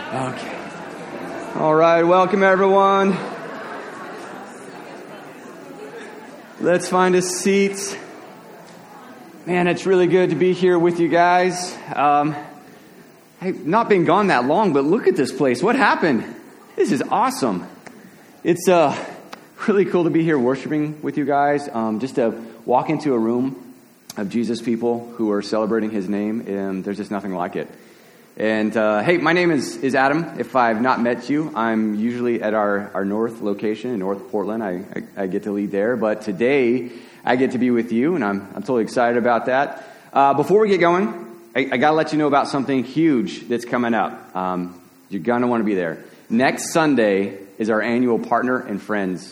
Okay. All right, welcome everyone. Let's find a seat. Man, it's really good to be here with you guys. I've not been gone that long, but look at this place. What happened? This is awesome. It's really cool to be here worshiping with you guys. Just to walk into a room of Jesus people who are celebrating his name, and there's just nothing like it. And hey, my name is Adam. If I've not met you, I'm usually at our north location in North Portland. I get to lead there, but today I get to be with you, and I'm totally excited about that. Before we get going, I got to let you know about something huge that's coming up. You're going to want to be there. Next Sunday is our annual Partner and Friends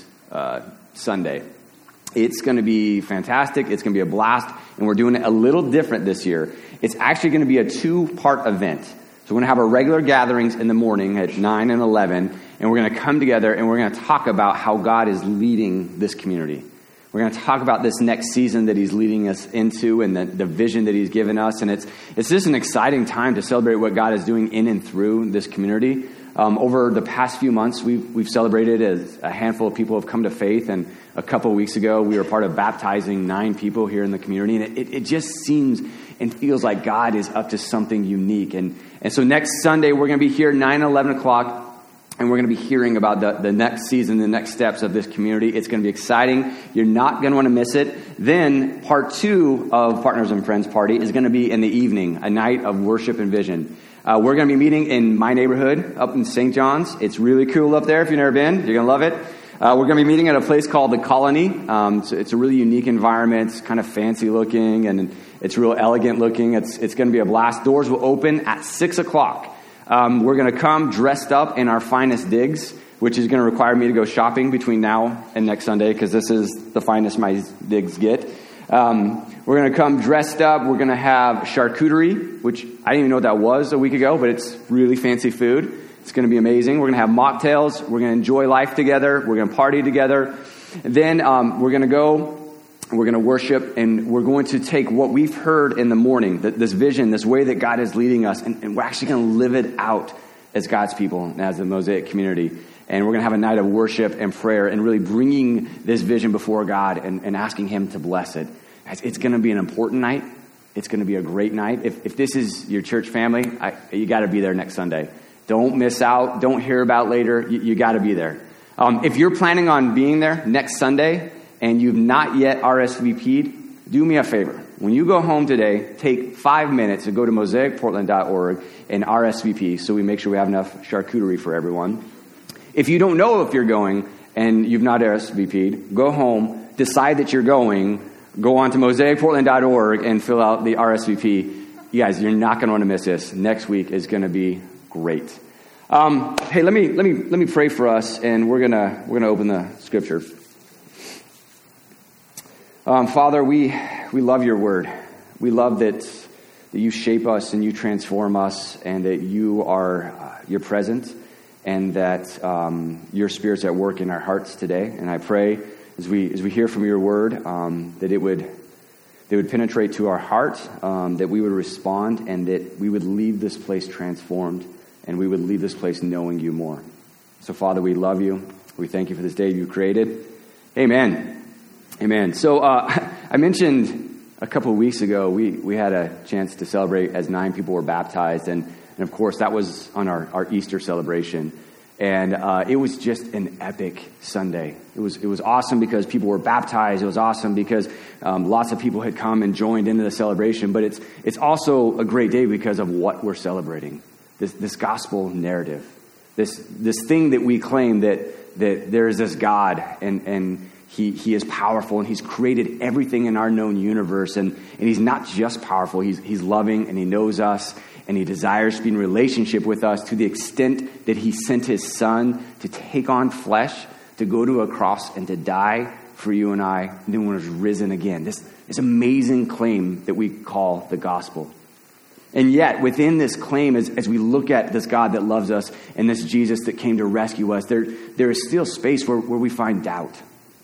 Sunday. It's going to be fantastic. It's going to be a blast, and we're doing it a little different this year. It's actually going to be a 2-part event. So we're going to have our regular gatherings in the morning at 9 and 11, and we're going to come together, and we're going to talk about how God is leading this community. We're going to talk about this next season that he's leading us into and the vision that he's given us, and it's just an exciting time to celebrate what God is doing in and through this community. Over the past few months, we've celebrated as a handful of people have come to faith, and a couple of weeks ago, we were part of baptizing 9 people here in the community, and it just seems and feels like God is up to something unique. And so next Sunday, we're going to be here 9 and 11 o'clock, and we're going to be hearing about the next season, the next steps of this community. It's going to be exciting. You're not going to want to miss it. Then part 2 of Partners and Friends Party is going to be in the evening, a night of worship and vision. We're going to be meeting in my neighborhood up in St. John's. It's really cool up there. If you've never been, you're going to love it. We're going to be meeting at a place called The Colony. It's a really unique environment. It's kind of fancy looking, and it's real elegant looking. It's going to be a blast. Doors will open at 6 o'clock. We're going to come dressed up in our finest digs, which is going to require me to go shopping between now and next Sunday, because this is the finest my digs get. We're going to come dressed up. We're going to have charcuterie, which I didn't even know what that was a week ago, but it's really fancy food. It's going to be amazing. We're going to have mocktails. We're going to enjoy life together. We're going to party together. And then we're going to go. We're going to worship, and we're going to take what we've heard in the morning, this vision, this way that God is leading us, and we're actually going to live it out as God's people and as the Mosaic community. And we're going to have a night of worship and prayer and really bringing this vision before God and asking him to bless it. It's going to be an important night. It's going to be a great night. If this is your church family, you got to be there next Sunday. Don't miss out. Don't hear about later. You got to be there. If you're planning on being there next Sunday and you've not yet RSVP'd, do me a favor. When you go home today, take 5 minutes to go to mosaicportland.org and RSVP so we make sure we have enough charcuterie for everyone. If you don't know if you're going and you've not RSVP'd, go home, decide that you're going, go on to mosaicportland.org and fill out the RSVP. You guys, you're not going to want to miss this. Next week is going to be great. Hey, let me pray for us, and we're gonna open the scripture. Father, we love your word. We love that you shape us and you transform us, and that you're present, and that your Spirit's at work in our hearts today. And I pray as we hear from your word that it would penetrate to our heart, that we would respond, and that we would leave this place transformed, and we would leave this place knowing you more. So, Father, we love you. We thank you for this day you created. Amen. Amen. So I mentioned a couple of weeks ago, we had a chance to celebrate as 9 people were baptized. And of course, that was on our Easter celebration. And it was just an epic Sunday. It was awesome because people were baptized. It was awesome because lots of people had come and joined into the celebration. But it's also a great day because of what we're celebrating. This gospel narrative, this thing that we claim that there is this God and he is powerful, and he's created everything in our known universe, and he's not just powerful, he's loving, and he knows us, and he desires to be in relationship with us to the extent that he sent his son to take on flesh, to go to a cross and to die for you and I, and then was risen again. This amazing claim that we call the gospel. And yet, within this claim, as we look at this God that loves us and this Jesus that came to rescue us, there is still space where we find doubt.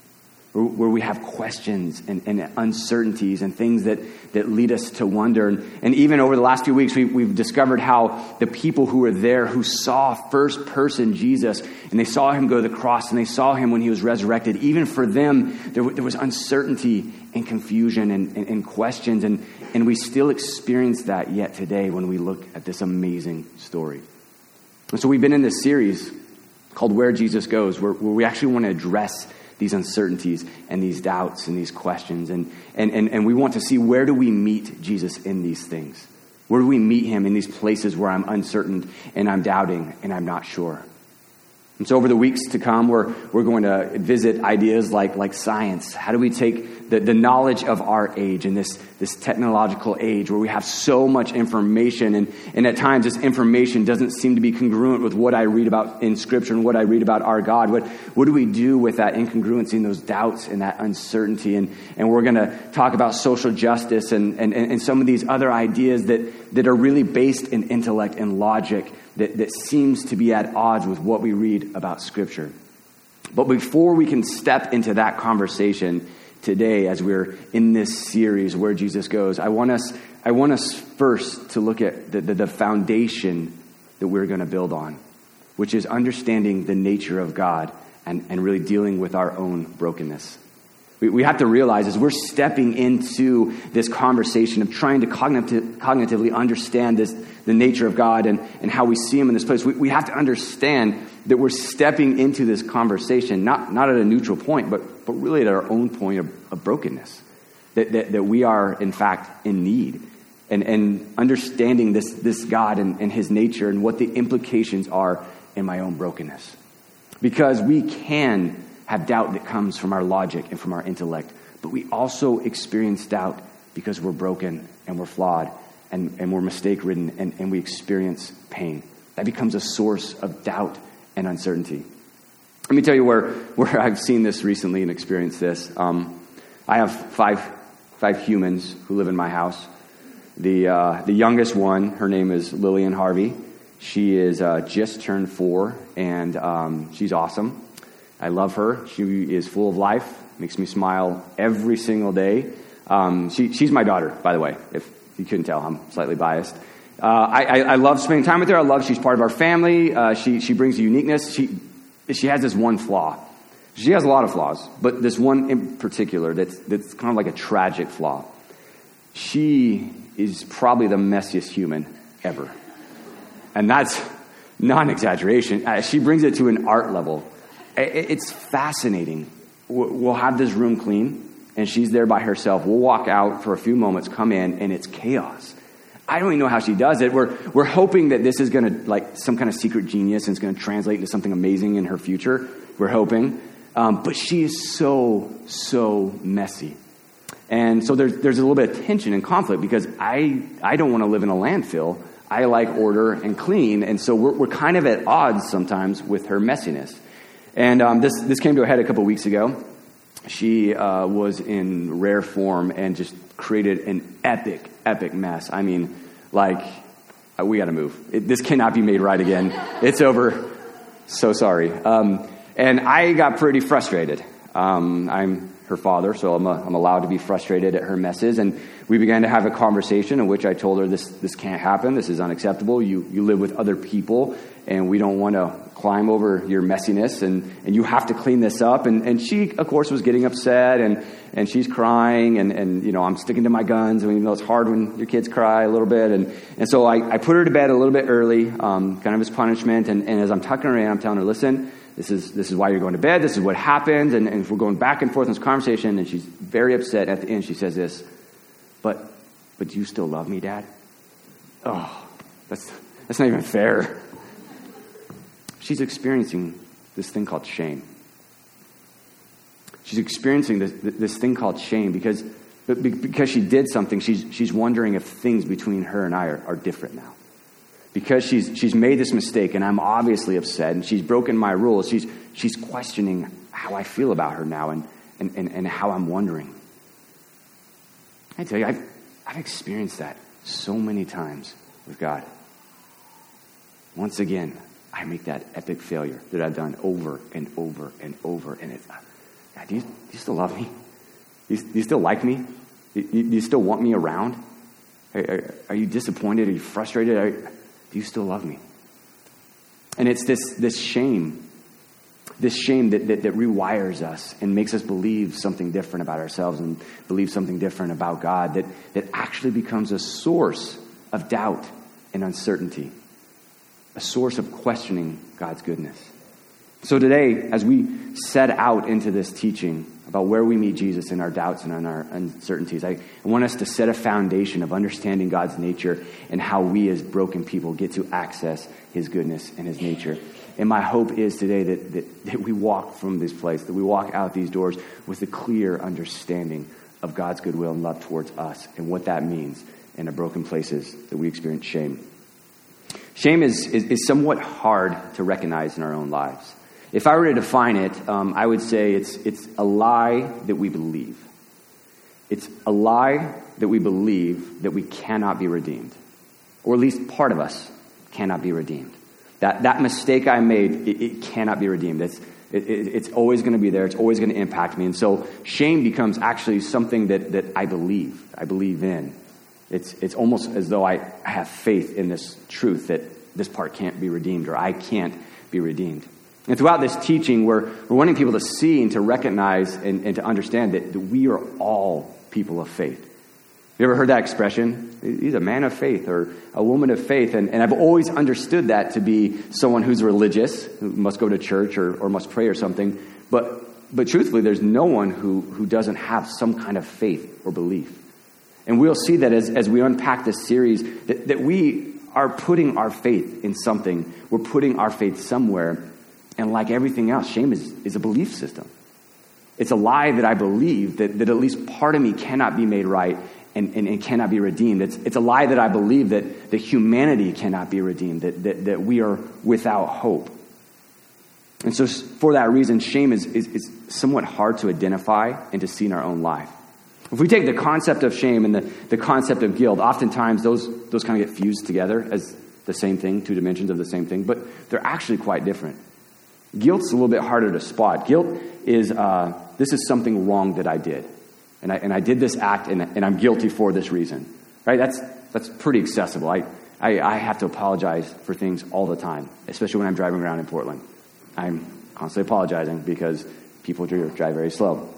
where we have questions and uncertainties and things that lead us to wonder. And even over the last few weeks, we've discovered how the people who were there, who saw first person Jesus, and they saw him go to the cross, and they saw him when he was resurrected, even for them, there was uncertainty and confusion and questions. And we still experience that yet today when we look at this amazing story. And so we've been in this series called Where Jesus Goes, where we actually want to address these uncertainties and these doubts and these questions. And we want to see, where do we meet Jesus in these things? Where do we meet him in these places where I'm uncertain and I'm doubting and I'm not sure? And so over the weeks to come, we're going to visit ideas like science. How do we take the knowledge of our age and this technological age where we have so much information, and at times this information doesn't seem to be congruent with what I read about in Scripture and what I read about our God? What do we do with that incongruency and those doubts and that uncertainty? And we're going to talk about social justice and some of these other ideas that are really based in intellect and logic that seems to be at odds with what we read about Scripture. But before we can step into that conversation today, as we're in this series, Where Jesus Goes, I want us first to look at the foundation that we're going to build on, which is understanding the nature of God and really dealing with our own brokenness. We have to realize, as we're stepping into this conversation of trying to cognitively understand the nature of God and how we see him in this place, we have to understand that we're stepping into this conversation not at a neutral point, but really at our own point of brokenness, that we are, in fact, in need. And understanding this God and his nature and what the implications are in my own brokenness. Because we can have doubt that comes from our logic and from our intellect, but we also experience doubt because we're broken and we're flawed and we're mistake-ridden and we experience pain. That becomes a source of doubt and uncertainty. Let me tell you where I've seen this recently and experienced this. I have five humans who live in my house. The youngest one, her name is Lillian Harvey. She is just turned 4, and she's awesome. I love her. She is full of life, makes me smile every single day. She's my daughter, by the way, if you couldn't tell. I'm slightly biased. I love spending time with her. She's part of our family. She brings a uniqueness. She has this one flaw. She has a lot of flaws, but this one in particular that's kind of like a tragic flaw. She is probably the messiest human ever. And that's not an exaggeration. She brings it to an art level. It's fascinating. We'll have this room clean, and she's there by herself. We'll walk out for a few moments, come in, and it's chaos. I don't even know how she does it. We're hoping that this is going to, like, some kind of secret genius, and it's going to translate into something amazing in her future. We're hoping. But she is so messy. And so there's a little bit of tension and conflict because I don't want to live in a landfill. I like order and clean. And so we're kind of at odds sometimes with her messiness. And this came to a head a couple weeks ago. She was in rare form and just created an epic mess. I mean, like, we got to move. This cannot be made right again. It's over. So sorry. And I got pretty frustrated. I'm her father, so I'm allowed to be frustrated at her messes. And we began to have a conversation in which I told her this can't happen. This is unacceptable. You live with other people, and we don't want to climb over your messiness, and you have to clean this up. And she, of course, was getting upset, and she's crying, and you know, I'm sticking to my guns. I mean, you know, it's hard when your kids cry a little bit. And so I put her to bed a little bit early, kind of as punishment. And as I'm tucking her in, I'm telling her, listen, this is why you're going to bed. This is what happened. And if we're going back and forth in this conversation, and she's very upset. At the end, she says this, but do you still love me, Dad? Oh, that's not even fair. She's experiencing this thing called shame. She's experiencing this thing called shame because she did something. She's wondering if things between her and I are different now. Because she's made this mistake, and I'm obviously upset, and she's broken my rules. She's questioning how I feel about her now, and how I'm wondering. I tell you, I've experienced that so many times with God. Once again, I make that epic failure that I've done over and over and over, and God, do you still love me? Do you still like me? Do you still want me around? Are you disappointed? Are you frustrated? Do you still love me? And it's this shame that rewires us and makes us believe something different about ourselves and believe something different about God that actually becomes a source of doubt and uncertainty, a source of questioning God's goodness. So today, as we set out into this teaching about where we meet Jesus in our doubts and in our uncertainties, I want us to set a foundation of understanding God's nature and how we as broken people get to access his goodness and his nature. And my hope is today that we walk from this place, that we walk out these doors with a clear understanding of God's goodwill and love towards us and what that means in the broken places that we experience shame. Shame is somewhat hard to recognize in our own lives. If I were to define it, I would say it's a lie that we believe. It's a lie that we believe that we cannot be redeemed, or at least part of us cannot be redeemed. That mistake I made, it cannot be redeemed. It's always going to be there. It's always going to impact me. And so shame becomes actually something that I believe in. It's almost as though I have faith in this truth that this part can't be redeemed or I can't be redeemed. And throughout this teaching, we're wanting people to see and to recognize and to understand that we are all people of faith. You ever heard that expression? He's a man of faith or a woman of faith. And I've always understood that to be someone who's religious, who must go to church or must pray or something. But truthfully, there's no one who doesn't have some kind of faith or belief. And we'll see that as we unpack this series, that we are putting our faith in something. We're putting our faith somewhere. And like everything else, shame is a belief system. It's a lie that I believe that at least part of me cannot be made right and cannot be redeemed. It's a lie that I believe that humanity cannot be redeemed, that we are without hope. And so for that reason, shame is somewhat hard to identify and to see in our own life. If we take the concept of shame and the concept of guilt, oftentimes those kind of get fused together as the same thing, two dimensions of the same thing, but they're actually quite different. Guilt's a little bit harder to spot. Guilt is, this is something wrong that I did. And I did this act and I'm guilty for this reason. Right? That's pretty accessible. I have to apologize for things all the time, especially when I'm driving around in Portland. I'm constantly apologizing because people drive very slow.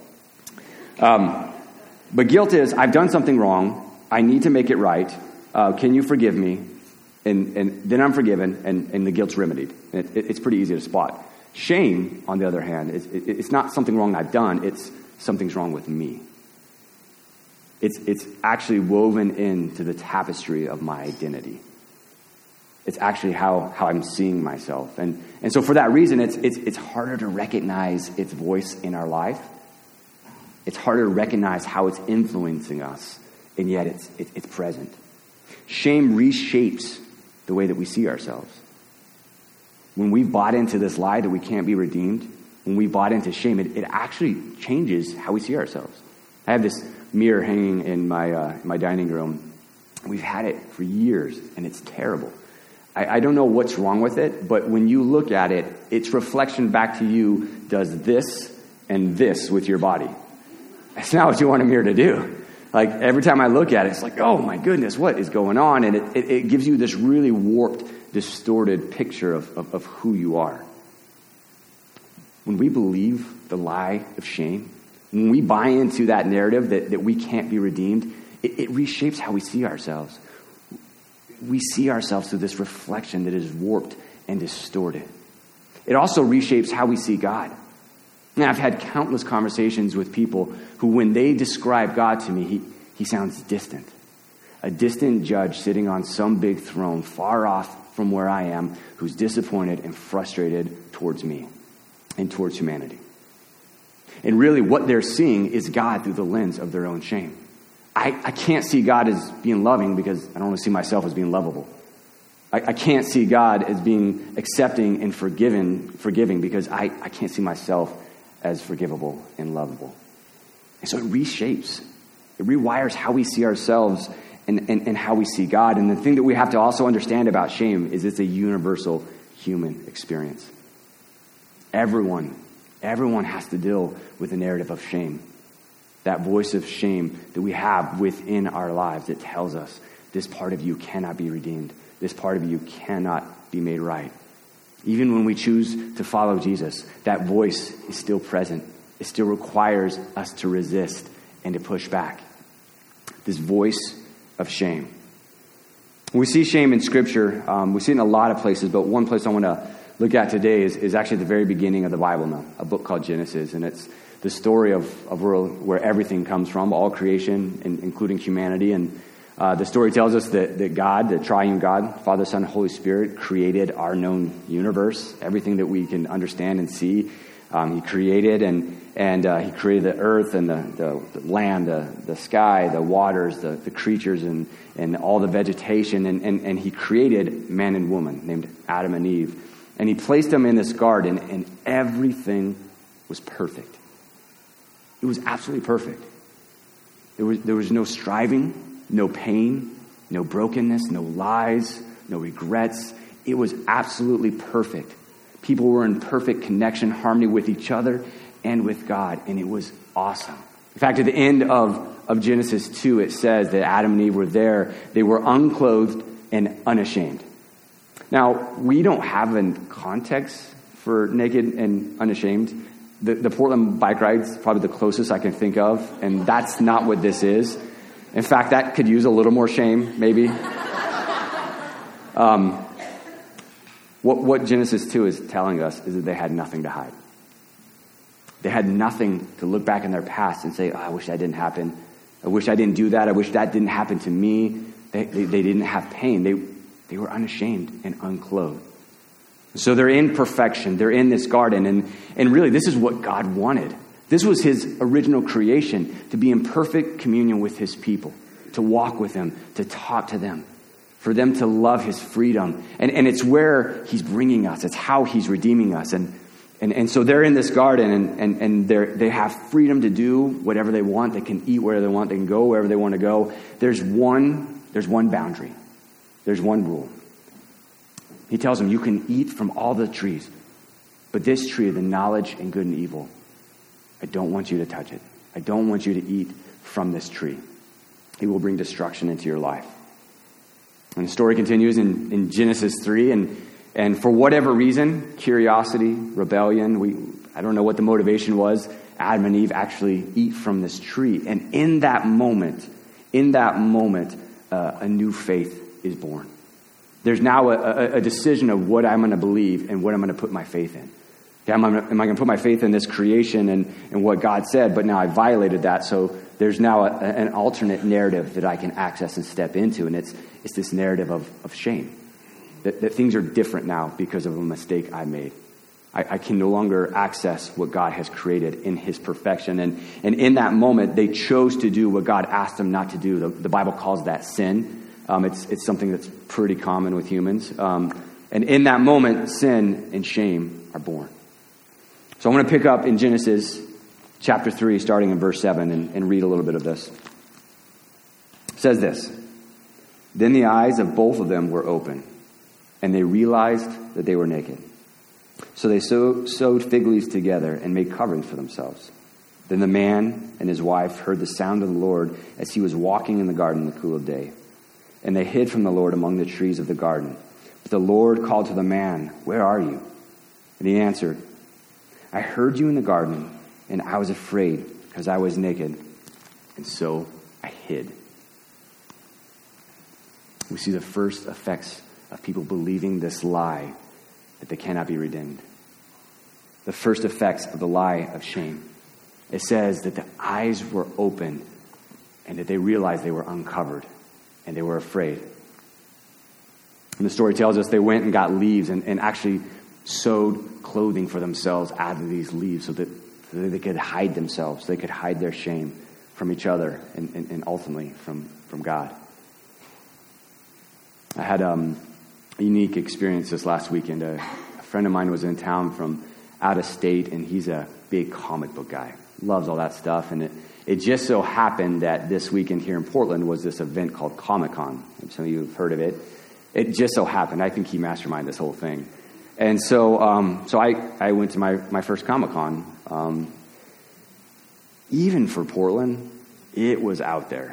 But guilt is, I've done something wrong. I need to make it right. Can you forgive me? And then I'm forgiven and the guilt's remedied. It's pretty easy to spot. Shame, on the other hand, it's not something wrong I've done. It's something's wrong with me. It's actually woven into the tapestry of my identity. It's actually how I'm seeing myself. And so for that reason, it's harder to recognize its voice in our life. It's harder to recognize how it's influencing us, and yet it's present. Shame reshapes the way that we see ourselves. When we bought into this lie that we can't be redeemed, when we bought into shame, it actually changes how we see ourselves. I have this mirror hanging in my dining room. We've had it for years, and it's terrible. I don't know what's wrong with it, but when you look at it, its reflection back to you does this and this with your body. That's not what you want a mirror to do. Like, every time I look at it, it's like, oh my goodness, what is going on? And it gives you this really warped, distorted picture of who you are. When we believe the lie of shame, when we buy into that narrative that we can't be redeemed, it reshapes how we see ourselves. We see ourselves through this reflection that is warped and distorted. It also reshapes how we see God. Now, I've had countless conversations with people who, when they describe God to me, he sounds distant. A distant judge sitting on some big throne far off from where I am, who's disappointed and frustrated towards me and towards humanity. And really what they're seeing is God through the lens of their own shame. I can't see God as being loving because I don't want to see myself as being lovable. I can't see God as being accepting and forgiving because I can't see myself as forgivable and lovable. And so it reshapes. It rewires how we see ourselves and how we see God. And the thing that we have to also understand about shame is it's a universal human experience. Everyone Everyone has to deal with the narrative of shame. That voice of shame that we have within our lives that tells us this part of you cannot be redeemed. This part of you cannot be made right. Even when we choose to follow Jesus, that voice is still present. It still requires us to resist and to push back. This voice of shame. We see shame in Scripture. We see it in a lot of places, but one place I want to look at today is actually at the very beginning of the Bible now, a book called Genesis, and it's the story of where everything comes from, all creation, including humanity. And the story tells us that God, the triune God, Father, Son, Holy Spirit, created our known universe, everything that we can understand and see. He created, and he created the earth and the land, the sky, the waters, the creatures, and all the vegetation. And he created man and woman named Adam and Eve. And he placed them in this garden, and everything was perfect. It was absolutely perfect. There was no striving, no pain, no brokenness, no lies, no regrets. It was absolutely perfect. People were in perfect connection, harmony with each other and with God, and it was awesome. In fact, at the end of Genesis 2, it says that Adam and Eve were there. They were unclothed and unashamed. Now, we don't have a context for naked and unashamed. The Portland bike ride's probably the closest I can think of, and that's not what this is. In fact, that could use a little more shame, maybe. What Genesis 2 is telling us is that they had nothing to hide. They had nothing to look back in their past and say, I wish that didn't happen. I wish I didn't do that. I wish that didn't happen to me. They didn't have pain. They were unashamed and unclothed. So they're in perfection. They're in this garden. And really, this is what God wanted. This was his original creation, to be in perfect communion with his people, to walk with them, to talk to them, for them to love his freedom. And it's where he's bringing us. It's how he's redeeming us. And so they're in this garden, and they have freedom to do whatever they want. They can eat wherever they want. They can go wherever they want to go. There's one boundary. There's one rule. He tells them, you can eat from all the trees, but this tree of the knowledge and good and evil, I don't want you to touch it. I don't want you to eat from this tree. It will bring destruction into your life. And the story continues in Genesis 3, and for whatever reason, curiosity, rebellion, I don't know what the motivation was, Adam and Eve actually eat from this tree. And in that moment, a new faith is born. There's now a decision of what I'm going to believe and what I'm going to put my faith in. Okay, am I going to put my faith in this creation and what God said, but now I violated that, so there's now an alternate narrative that I can access and step into, and it's this narrative of shame. That things are different now because of a mistake I made. I can no longer access what God has created in his perfection. And in that moment, they chose to do what God asked them not to do. The Bible calls that sin. It's something that's pretty common with humans. And in that moment, sin and shame are born. So I want to pick up in Genesis chapter 3, starting in verse 7, and read a little bit of this. It says this: Then the eyes of both of them were open, and they realized that they were naked. So they sewed fig leaves together and made coverings for themselves. Then the man and his wife heard the sound of the Lord as he was walking in the garden in the cool of day. And they hid from the Lord among the trees of the garden. But the Lord called to the man, "Where are you?" And he answered, "I heard you in the garden, and I was afraid because I was naked, and so I hid." We see the first effects of people believing this lie that they cannot be redeemed. The first effects of the lie of shame. It says that the eyes were open and that they realized they were uncovered and they were afraid. And the story tells us they went and got leaves and actually sewed clothing for themselves out of these leaves so that they could hide themselves. They could hide their shame from each other and ultimately from God. I had a unique experience this last weekend. A friend of mine was in town from out of state, and he's a big comic book guy. Loves all that stuff. And it just so happened that this weekend here in Portland was this event called Comic-Con. Some of you have heard of it. It just so happened. I think he masterminded this whole thing. And so I went to my first Comic-Con. Even for Portland, it was out there.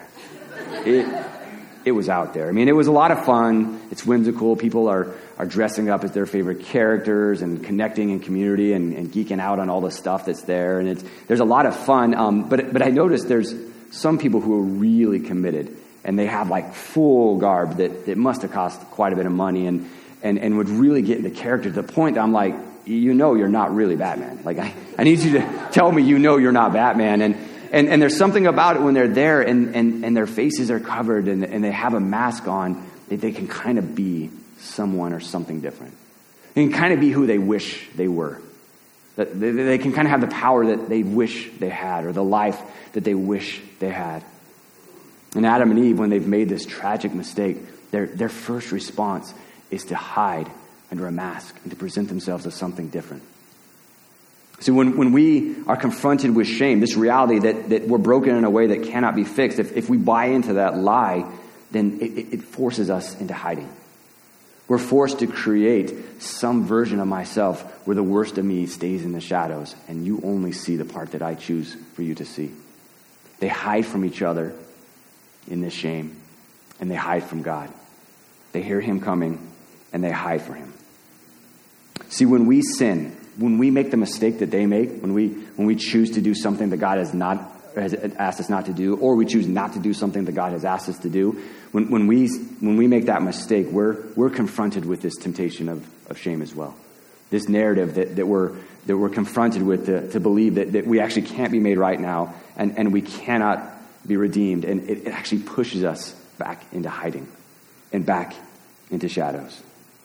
It was out there. I mean, it was a lot of fun. It's whimsical. People are dressing up as their favorite characters and connecting in community and geeking out on all the stuff that's there. And there's a lot of fun. But I noticed there's some people who are really committed, and they have like full garb that must have cost quite a bit of money and would really get into character to the point that I'm like, you're not really Batman. Like, I need you to tell me you're not Batman. And there's something about it when they're there and their faces are covered and they have a mask on, that they can kind of be someone or something different. They can kind of be who they wish they were. That they can kind of have the power that they wish they had, or the life that they wish they had. And Adam and Eve, when they've made this tragic mistake, their first response is to hide under a mask and to present themselves as something different. See, when we are confronted with shame, this reality that we're broken in a way that cannot be fixed, if we buy into that lie, then it forces us into hiding. We're forced to create some version of myself where the worst of me stays in the shadows, and you only see the part that I choose for you to see. They hide from each other in this shame, and they hide from God. They hear him coming, and they hide for him. See, when we sin, when we make the mistake that they make, when we choose to do something that God has asked us not to do, or we choose not to do something that God has asked us to do, when we make that mistake, we're confronted with this temptation of shame as well. This narrative that we're confronted with to believe that we actually can't be made right now, and we cannot be redeemed, and it actually pushes us back into hiding and back into shadows.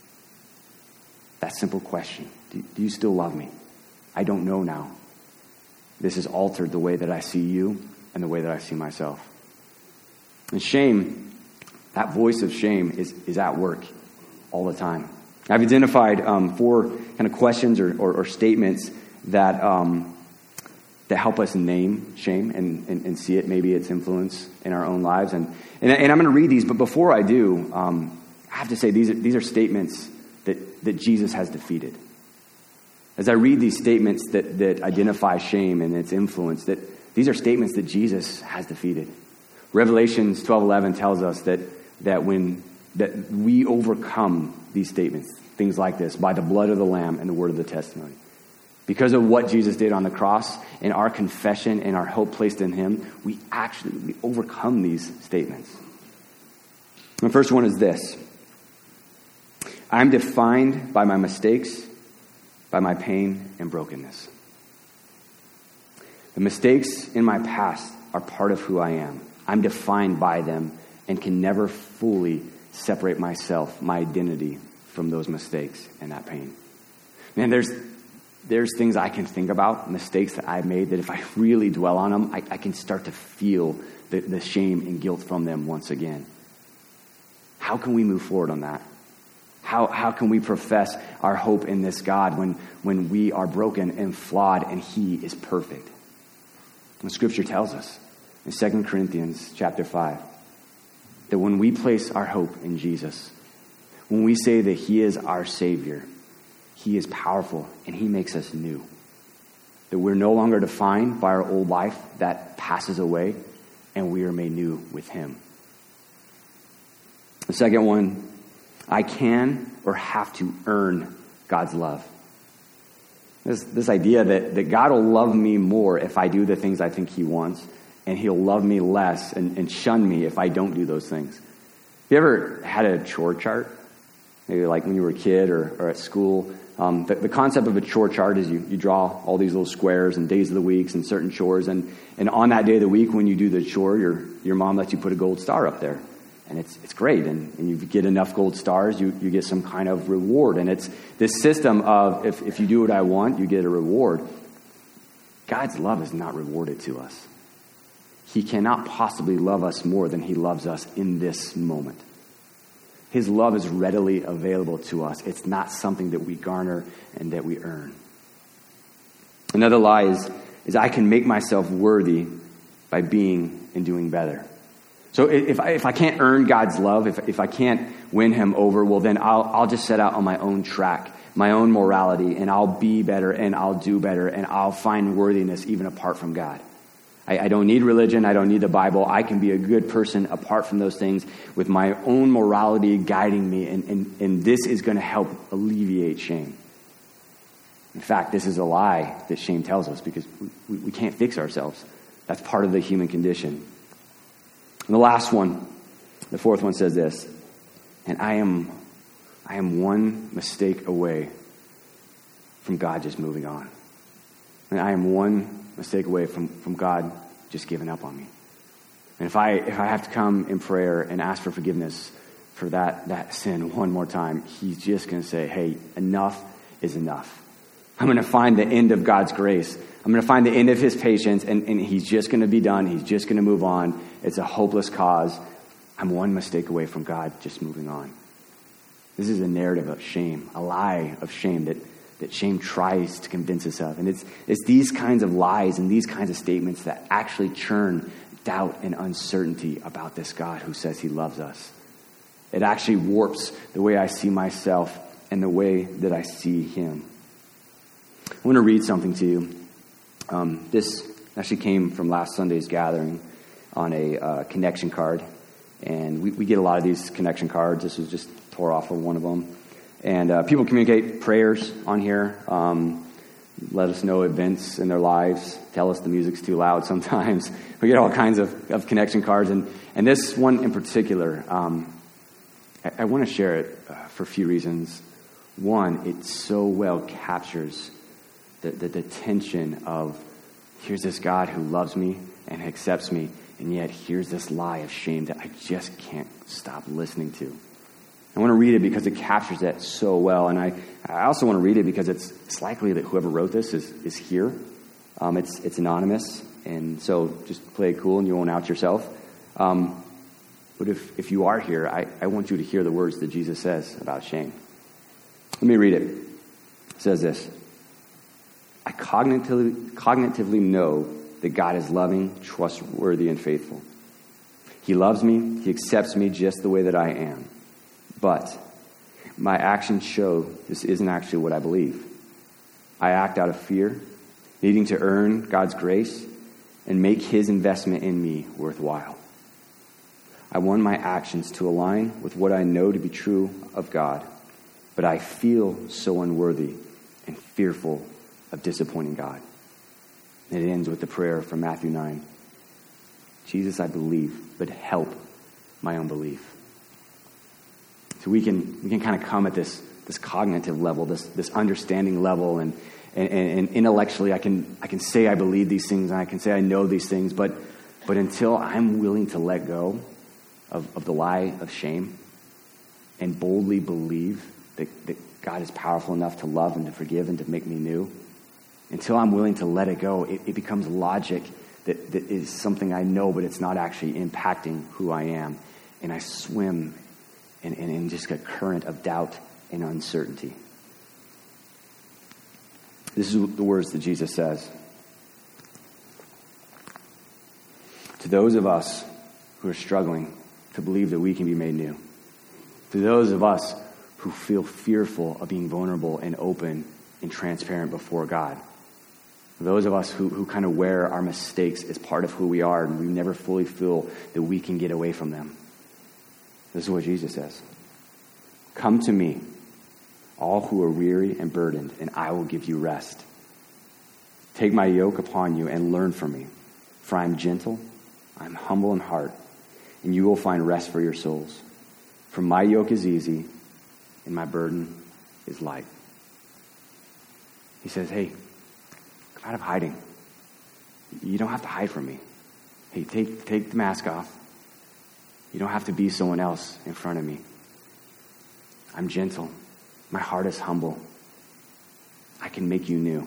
That simple question: do you still love me? I don't know now. This has altered the way that I see you and the way that I see myself. And shame, that voice of shame is at work all the time. I've identified 4 kind of questions or statements that help us name shame and see it, maybe its influence in our own lives. And I'm going to read these, but before I do, I have to say these are statements that Jesus has defeated. As I read these statements that identify shame and its influence, that these are statements that Jesus has defeated. Revelations 12:11 tells us that we overcome these statements, things like this, by the blood of the Lamb and the word of the testimony. Because of what Jesus did on the cross and our confession and our hope placed in him, we overcome these statements. The first one is this: I'm defined by my mistakes, by my pain and brokenness. The mistakes in my past are part of who I am. I'm defined by them and can never fully separate myself, my identity, from those mistakes and that pain. Man, there's things I can think about, mistakes that I've made, that if I really dwell on them, I can start to feel the shame and guilt from them once again. How can we move forward on that? How can we profess our hope in this God when we are broken and flawed and he is perfect? The scripture tells us in 2 Corinthians chapter 5 that when we place our hope in Jesus, when we say that he is our Savior, he is powerful and he makes us new. That we're no longer defined by our old life that passes away, and we are made new with him. The second one, I can or have to earn God's love. This idea that God will love me more if I do the things I think he wants, and he'll love me less and shun me if I don't do those things. Have you ever had a chore chart? Maybe like when you were a kid or at school. The concept of a chore chart is you draw all these little squares and days of the weeks and certain chores, and on that day of the week when you do the chore, your mom lets you put a gold star up there. And it's great, and you get enough gold stars, you get some kind of reward. And it's this system of if you do what I want, you get a reward. God's love is not rewarded to us. He cannot possibly love us more than he loves us in this moment. His love is readily available to us. It's not something that we garner and that we earn. Another lie is I can make myself worthy by being and doing better. So if I can't earn God's love, if I can't win him over, well, then I'll just set out on my own track my own morality, and I'll be better, and I'll do better, and I'll find worthiness even apart from God. I don't need religion. I don't need the Bible. I can be a good person apart from those things with my own morality guiding me, and this is going to help alleviate shame. In fact, this is a lie that shame tells us because we can't fix ourselves. That's part of the human condition. And the last one, the fourth one says this, and I am one mistake away from God just moving on. And I am one mistake away from God just giving up on me. And if I have to come in prayer and ask for forgiveness for that sin one more time, he's just going to say, hey, enough is enough. I'm going to find the end of God's grace. I'm going to find the end of his patience, and he's just going to be done. He's just going to move on. It's a hopeless cause. I'm one mistake away from God just moving on. This is a narrative of shame, a lie of shame that shame tries to convince us of. And it's these kinds of lies and these kinds of statements that actually churn doubt and uncertainty about this God who says he loves us. It actually warps the way I see myself and the way that I see him. I want to read something to you. This actually came from last Sunday's gathering on a connection card. And we get a lot of these connection cards. This was just tore off of one of them. And people communicate prayers on here. Let us know events in their lives. Tell us the music's too loud sometimes. We get all kinds of connection cards. And this one in particular, I want to share it for a few reasons. One, it so well captures the tension of here's this God who loves me and accepts me, and yet here's this lie of shame that I just can't stop listening to. I want to read it because it captures that so well, and I also want to read it because it's likely that whoever wrote this is here. It's anonymous, and so just play it cool and you won't out yourself. But if you are here, I want you to hear the words that Jesus says about shame. Let me read it. It says this. I cognitively know that God is loving, trustworthy, and faithful. He loves me. He accepts me just the way that I am. But my actions show this isn't actually what I believe. I act out of fear, needing to earn God's grace and make his investment in me worthwhile. I want my actions to align with what I know to be true of God, but I feel so unworthy and fearful of disappointing God. And it ends with the prayer from Matthew 9. Jesus, I believe, but help my unbelief. So we can kind of come at this cognitive level, this understanding level, and intellectually I can say I believe these things and I can say I know these things, but until I'm willing to let go of the lie of shame and boldly believe that God is powerful enough to love and to forgive and to make me new, until I'm willing to let it go, it becomes logic that is something I know, but it's not actually impacting who I am. And I swim in just a current of doubt and uncertainty. This is the words that Jesus says. To those of us who are struggling to believe that we can be made new, to those of us who feel fearful of being vulnerable and open and transparent before God, those of us who kind of wear our mistakes as part of who we are and we never fully feel that we can get away from them. This is what Jesus says. Come to me, all who are weary and burdened, and I will give you rest. Take my yoke upon you and learn from me, for I am gentle, I am humble in heart, and you will find rest for your souls. For my yoke is easy, and my burden is light. He says, hey, come out of hiding. You don't have to hide from me. Hey, take the mask off. You don't have to be someone else in front of me. I'm gentle. My heart is humble. I can make you new.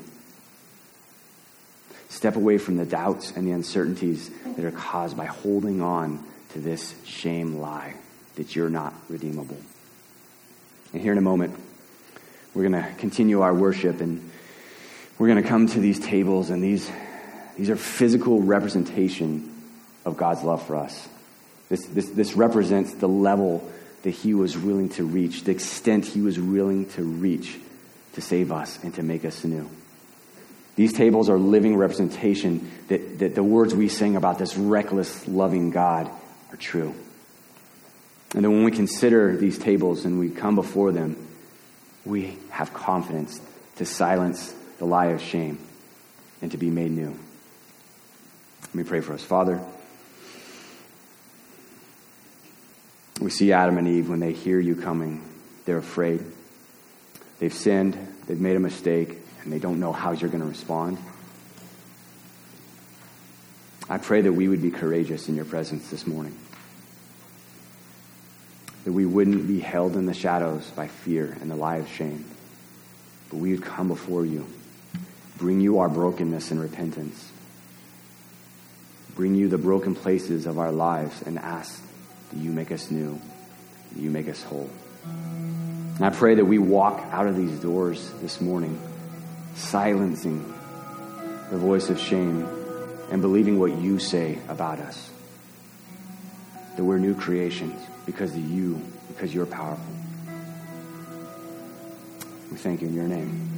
Step away from the doubts and the uncertainties that are caused by holding on to this shame lie that you're not redeemable. And here in a moment, we're going to continue our worship, and we're going to come to these tables, and these are physical representation of God's love for us. This represents the level that he was willing to reach, the extent he was willing to reach to save us and to make us new. These tables are living representation that the words we sing about this reckless, loving God are true. And then when we consider these tables and we come before them, we have confidence to silence the lie of shame and to be made new. Let me pray for us. Father, we see Adam and Eve when they hear you coming, they're afraid. They've sinned, they've made a mistake, and they don't know how you're going to respond. I pray that we would be courageous in your presence this morning. That we wouldn't be held in the shadows by fear and the lie of shame. But we would come before you, bring you our brokenness and repentance. Bring you the broken places of our lives and ask that you make us new, that you make us whole. And I pray that we walk out of these doors this morning, silencing the voice of shame and believing what you say about us. That we're new creations because of you, because you're powerful. We thank you in your name.